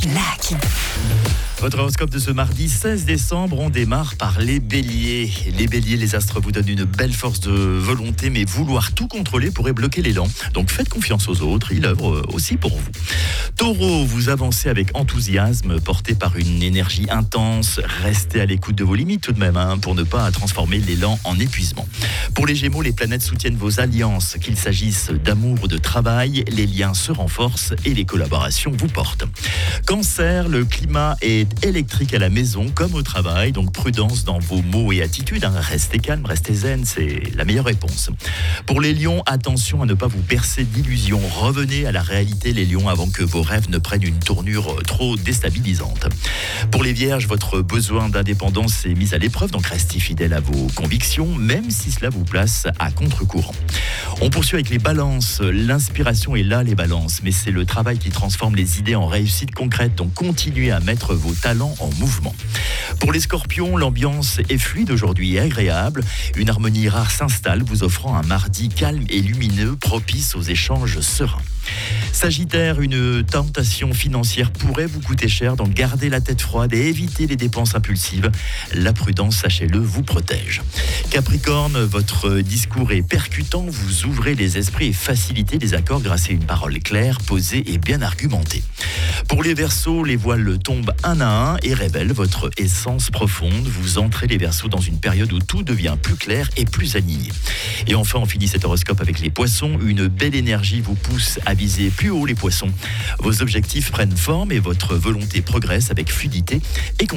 Lucky. Votre horoscope de ce mardi 16 décembre, on démarre par les béliers. Les béliers, les astres vous donnent une belle force de volonté, mais vouloir tout contrôler pourrait bloquer l'élan. Donc faites confiance aux autres, ils œuvrent aussi pour vous. Taureau, vous avancez avec enthousiasme, porté par une énergie intense. Restez à l'écoute de vos limites tout de même, pour ne pas transformer l'élan en épuisement. Pour les gémeaux, les planètes soutiennent vos alliances. Qu'il s'agisse d'amour ou de travail, les liens se renforcent et les collaborations vous portent. Cancer, le climat est électrique à la maison comme au travail, donc prudence dans vos mots et attitudes. Restez calme, restez zen, c'est la meilleure réponse. Pour les lions, attention à ne pas vous bercer d'illusions. Revenez à la réalité, les lions, avant que vos rêves ne prennent une tournure trop déstabilisante. Pour les vierges, votre besoin d'indépendance est mis à l'épreuve, donc restez fidèle à vos convictions, même si cela vous place à contre-courant. On poursuit avec les balances. L'inspiration est là, les balances, mais c'est le travail qui transforme les idées en réussite concrète, donc continuez à mettre vos talents en mouvement. Pour les scorpions, l'ambiance est fluide aujourd'hui et agréable. Une harmonie rare s'installe, vous offrant un mardi calme et lumineux, propice aux échanges sereins. Sagittaire, une tentation financière pourrait vous coûter cher, donc gardez la tête froide et évitez les dépenses impulsives. La prudence, sachez-le, vous protège. Capricorne, votre discours est percutant, vous ouvrez les esprits et facilitez les accords grâce à une parole claire, posée et bien argumentée. Pour les Verseaux, les voiles tombent un à un et révèlent votre essence profonde. Vous entrez, les Verseaux, dans une période où tout devient plus clair et plus aligné. Et enfin, on finit cet horoscope avec les Poissons. Une belle énergie vous pousse à viser plus haut, les Poissons. Vos objectifs prennent forme et votre volonté progresse avec fluidité et